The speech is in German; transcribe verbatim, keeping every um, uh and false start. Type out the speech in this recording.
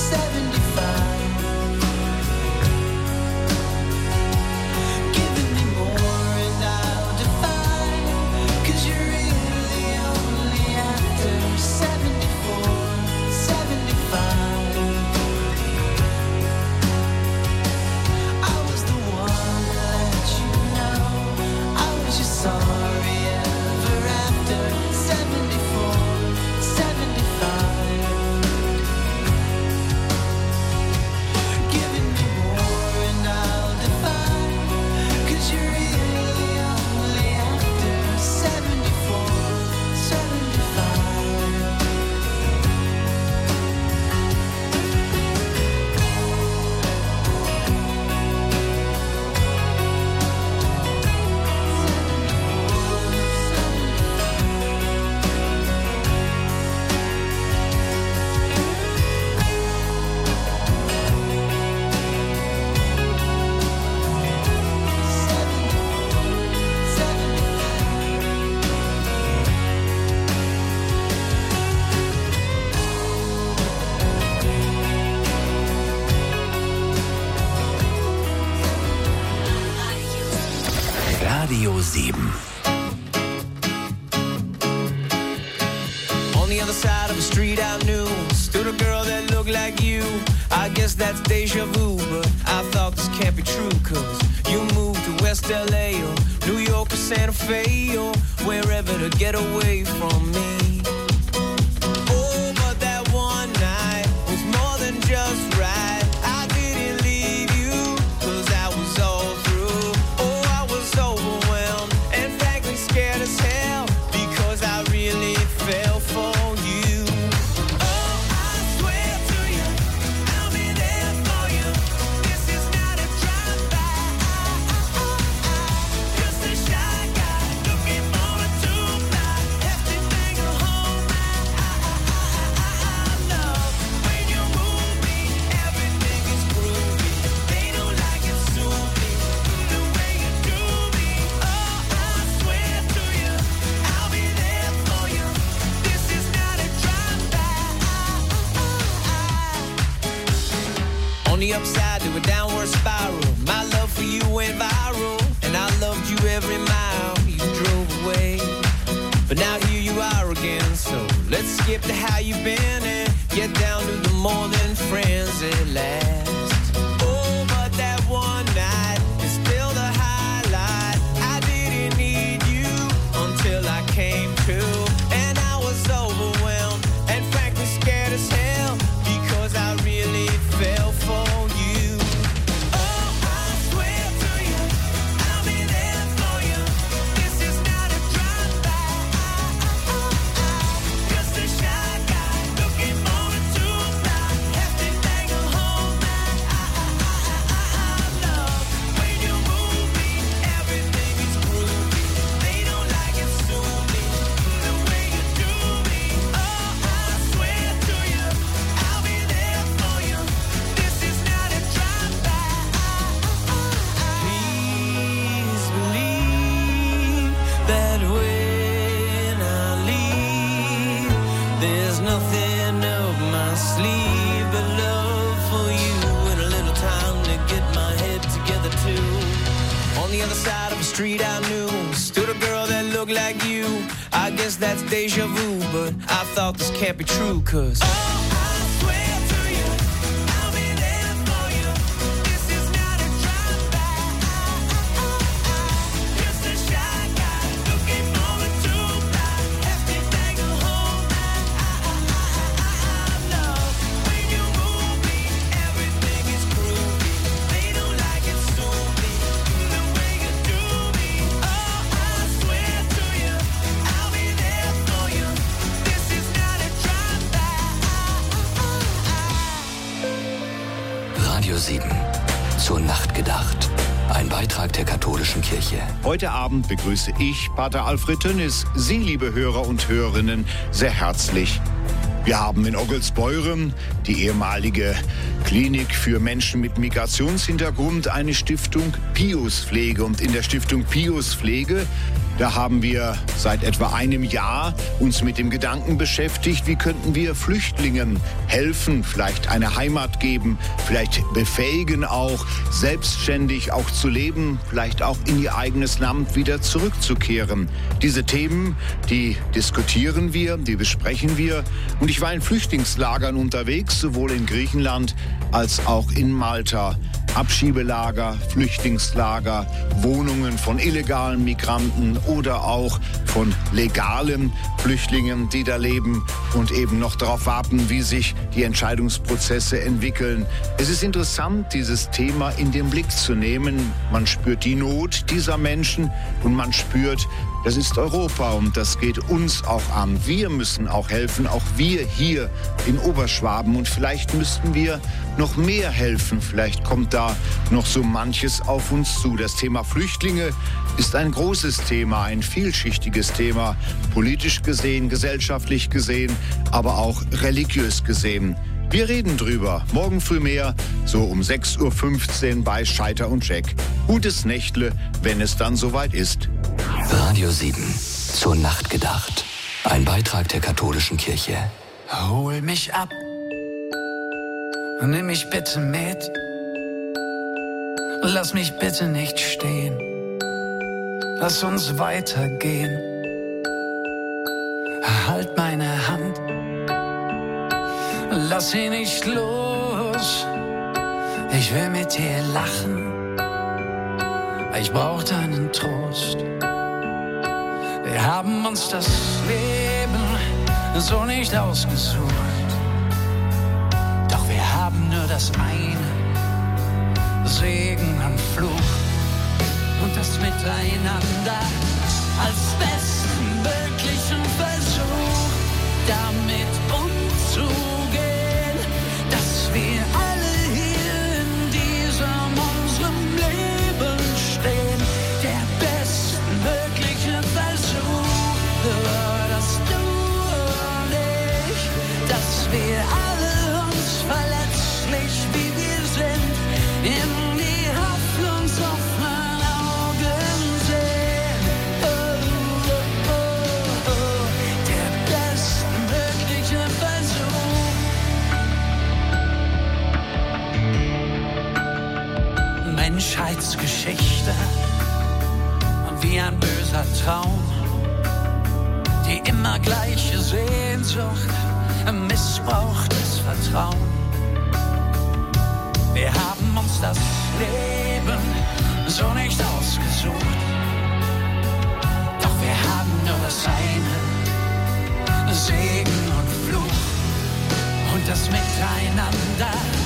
Radio sieben. On the other side of the street I knew stood a girl that looked like you. I guess that's deja vu, but I thought this can't be true, cause you moved to West L A or New York or Santa Fe or wherever to get away from me. Oh, but that one night was more than just right. I didn't leave you, cause I was all through. Oh, I was overwhelmed and frankly scared as hell, because I really fell for you. Oh, I swear to you, I'll be there for you. This is not a drive-by. Just a shy guy looking for a two-fly. Hefty thing of home. I love when you move me. Everything is groovy. They don't like it soupy, the way you do me. Oh, I swear to you, I'll be there for you. This is not a drive-by. On the upside to a downward spiral, my love for you went viral, and I loved you every mile you drove away. But now here you are again, so let's skip to how you've been and get down to the more than friends at last. Oh, but that one night is still the highlight. I didn't need you until I came to, and I was overwhelmed and frankly scared as hell, because I really fell for you. Oh, I swear to you, I'll be there for you. This is not a drive-by. Just a shy guy looking for a two-fly. Hefty thing of home. I love when you move me. Everything is groovy. They don't like it soupy, the way you do me. Oh, I swear to you, I'll be there for you. This is not a drive-by. Please believe that when I leave, there's nothing up my sleeve but love for you and a little time to get my head together too. On the other side of the street I knew stood a girl that looked like you. I guess that's deja vu, but I thought this can't be true, cause Radio sieben. Zur Nacht gedacht. Ein Beitrag der katholischen Kirche. Heute Abend begrüße ich, Pater Alfred Tönnis, Sie, liebe Hörer und Hörerinnen, sehr herzlich Wir haben in Oggelsbeuren, die ehemalige Klinik für Menschen mit Migrationshintergrund, eine Stiftung Pius Pflege. Und in der Stiftung Pius Pflege, da haben wir seit etwa einem Jahr uns mit dem Gedanken beschäftigt, wie könnten wir Flüchtlingen helfen, vielleicht eine Heimat geben, vielleicht befähigen auch, selbstständig auch zu leben, vielleicht auch in ihr eigenes Land wieder zurückzukehren. Diese Themen, die diskutieren wir, die besprechen wir. Und ich war in Flüchtlingslagern unterwegs, sowohl in Griechenland als auch in Malta. Abschiebelager, Flüchtlingslager, Wohnungen von illegalen Migranten oder auch von legalen Flüchtlingen, die da leben und eben noch darauf warten, wie sich die Entscheidungsprozesse entwickeln. Es ist interessant, dieses Thema in den Blick zu nehmen. Man spürt die Not dieser Menschen und man spürt, das ist Europa und das geht uns auch an. Wir müssen auch helfen, auch wir hier in Oberschwaben. Und vielleicht müssten wir noch mehr helfen. Vielleicht kommt da noch so manches auf uns zu. Das Thema Flüchtlinge ist ein großes Thema, ein vielschichtiges Thema. Politisch gesehen, gesellschaftlich gesehen, aber auch religiös gesehen. Wir reden drüber. Morgen früh mehr, so um sechs Uhr fünfzehn bei Scheiter und Jack. Gutes Nächtle, wenn es dann soweit ist. Radio sieben, zur Nacht gedacht. Ein Beitrag der katholischen Kirche. Hol mich ab und nimm mich bitte mit. Lass mich bitte nicht stehen. Lass uns weitergehen. Halt meine Hand. Lass sie nicht los. Ich will mit dir lachen. Ich brauch deinen Trost. Wir haben uns das Leben so nicht ausgesucht. Doch wir haben nur das eine, Segen und Fluch. Und das Miteinander als besten möglichen Versuch, damit umzugehen, dass wir alle hier in diesem unserem Leben stehen. Der bestmögliche Versuch, dass du und ich, dass wir alle uns verletzlich, wie wir sind, in die hoffnungsoffenen Augen sehen. Oh, oh, oh, oh, der bestmögliche Versuch. Menschheitsgeschichte wie ein böser Traum, die immer gleiche Sehnsucht, missbrauchtes Vertrauen. Wir haben uns das Leben so nicht ausgesucht, doch wir haben nur das eine, Segen und Fluch und das Miteinander